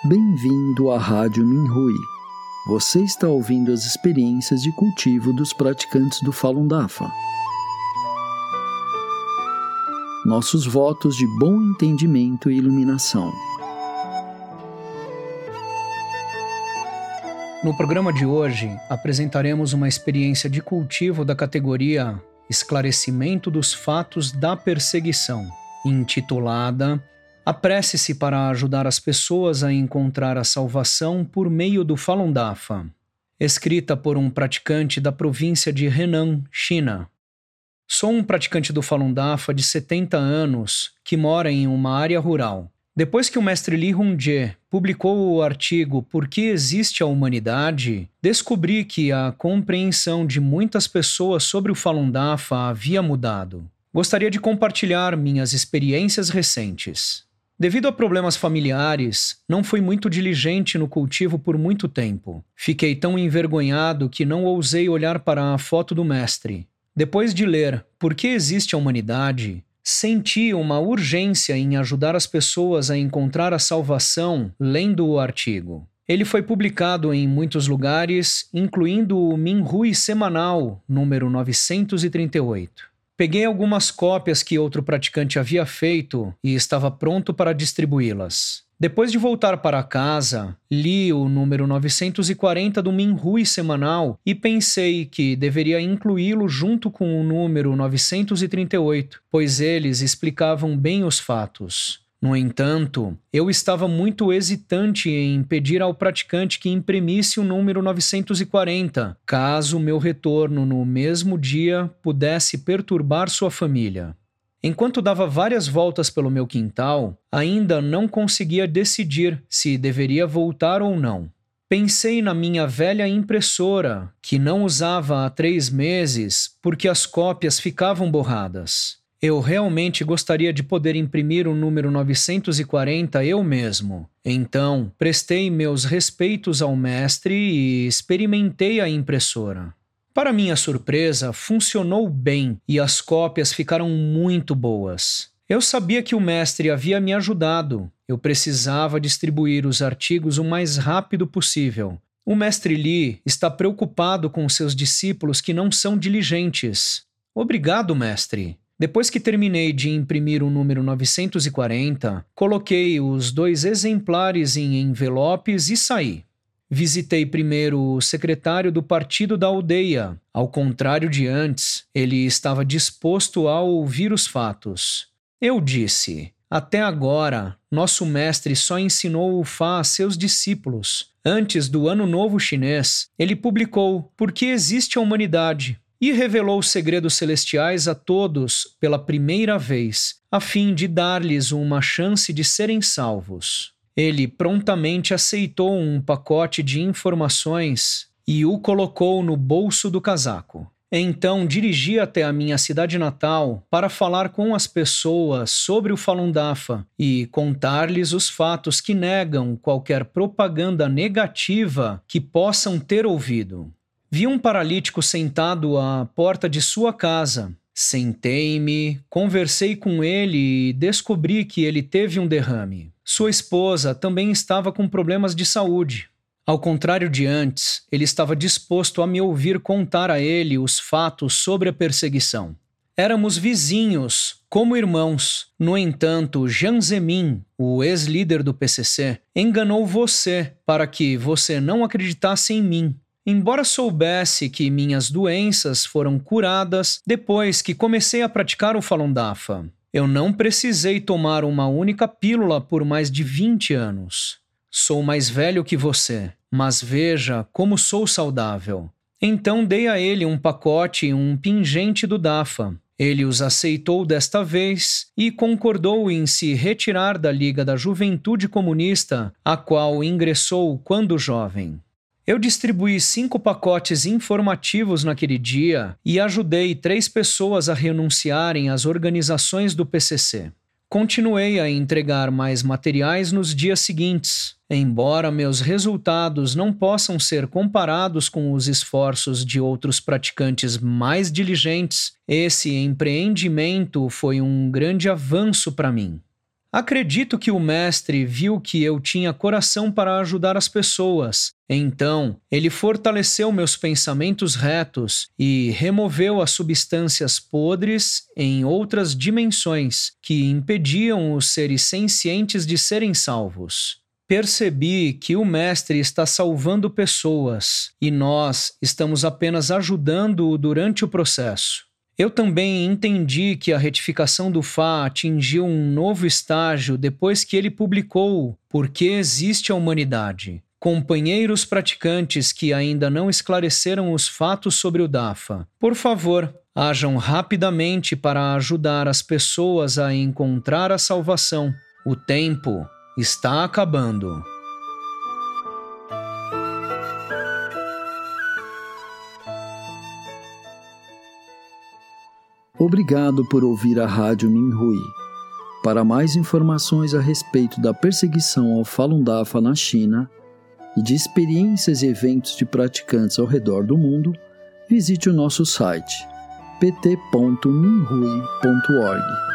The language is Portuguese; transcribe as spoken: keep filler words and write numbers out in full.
Bem-vindo à Rádio Minhui. Você está ouvindo as experiências de cultivo dos praticantes do Falun Dafa. Nossos votos de bom entendimento e iluminação. No programa de hoje, apresentaremos uma experiência de cultivo da categoria Esclarecimento dos Fatos da Perseguição, intitulada Apresse-se para ajudar as pessoas a encontrar a salvação por meio do Falun Dafa, escrita por um praticante da província de Henan, China. Sou um praticante do Falun Dafa de setenta anos que mora em uma área rural. Depois que o mestre Li Hongzhi publicou o artigo Por que existe a humanidade, descobri que a compreensão de muitas pessoas sobre o Falun Dafa havia mudado. Gostaria de compartilhar minhas experiências recentes. Devido a problemas familiares, não fui muito diligente no cultivo por muito tempo. Fiquei tão envergonhado que não ousei olhar para a foto do mestre. Depois de ler Por que existe a humanidade, senti uma urgência em ajudar as pessoas a encontrar a salvação lendo o artigo. Ele foi publicado em muitos lugares, incluindo o Minhui Semanal, número novecentos e trinta e oito. Peguei algumas cópias que outro praticante havia feito e estava pronto para distribuí-las. Depois de voltar para casa, li o número novecentos e quarenta do Minhui Semanal e pensei que deveria incluí-lo junto com o número novecentos e trinta e oito, pois eles explicavam bem os fatos. No entanto, eu estava muito hesitante em pedir ao praticante que imprimisse o número novecentos e quarenta, caso meu retorno no mesmo dia pudesse perturbar sua família. Enquanto dava várias voltas pelo meu quintal, ainda não conseguia decidir se deveria voltar ou não. Pensei na minha velha impressora, que não usava há três meses porque as cópias ficavam borradas. Eu realmente gostaria de poder imprimir o número novecentos e quarenta eu mesmo. Então, prestei meus respeitos ao mestre e experimentei a impressora. Para minha surpresa, funcionou bem e as cópias ficaram muito boas. Eu sabia que o mestre havia me ajudado. Eu precisava distribuir os artigos o mais rápido possível. O mestre Li está preocupado com seus discípulos que não são diligentes. Obrigado, mestre. Depois que terminei de imprimir o número novecentos e quarenta, coloquei os dois exemplares em envelopes e saí. Visitei primeiro o secretário do partido da aldeia. Ao contrário de antes, ele estava disposto a ouvir os fatos. Eu disse, até agora, nosso mestre só ensinou o Fá a seus discípulos. Antes do Ano Novo Chinês, ele publicou Por que existe a humanidade e revelou os segredos celestiais a todos pela primeira vez, a fim de dar-lhes uma chance de serem salvos. Ele prontamente aceitou um pacote de informações e o colocou no bolso do casaco. Então dirigi até a minha cidade natal para falar com as pessoas sobre o Falun Dafa e contar-lhes os fatos que negam qualquer propaganda negativa que possam ter ouvido. Vi um paralítico sentado à porta de sua casa. Sentei-me, conversei com ele e descobri que ele teve um derrame. Sua esposa também estava com problemas de saúde. Ao contrário de antes, ele estava disposto a me ouvir contar a ele os fatos sobre a perseguição. Éramos vizinhos, como irmãos. No entanto, Jiang Zemin, o ex-líder do P C C, enganou você para que você não acreditasse em mim. Embora soubesse que minhas doenças foram curadas depois que comecei a praticar o Falun Dafa, eu não precisei tomar uma única pílula por mais de vinte anos. Sou mais velho que você, mas veja como sou saudável. Então dei a ele um pacote e um pingente do Dafa. Ele os aceitou desta vez e concordou em se retirar da Liga da Juventude Comunista, a qual ingressou quando jovem. Eu distribuí cinco pacotes informativos naquele dia e ajudei três pessoas a renunciarem às organizações do P C C. Continuei a entregar mais materiais nos dias seguintes. Embora meus resultados não possam ser comparados com os esforços de outros praticantes mais diligentes, esse empreendimento foi um grande avanço para mim. Acredito que o mestre viu que eu tinha coração para ajudar as pessoas. Então, ele fortaleceu meus pensamentos retos e removeu as substâncias podres em outras dimensões que impediam os seres sencientes de serem salvos. Percebi que o mestre está salvando pessoas e nós estamos apenas ajudando-o durante o processo. Eu também entendi que a retificação do Fá atingiu um novo estágio depois que ele publicou Por que Existe a Humanidade. Companheiros praticantes que ainda não esclareceram os fatos sobre o Dafa, por favor, ajam rapidamente para ajudar as pessoas a encontrar a salvação. O tempo está acabando. Obrigado por ouvir a Rádio Minhui. Para mais informações a respeito da perseguição ao Falun Dafa na China e de experiências e eventos de praticantes ao redor do mundo, visite o nosso site p t ponto minhui ponto org.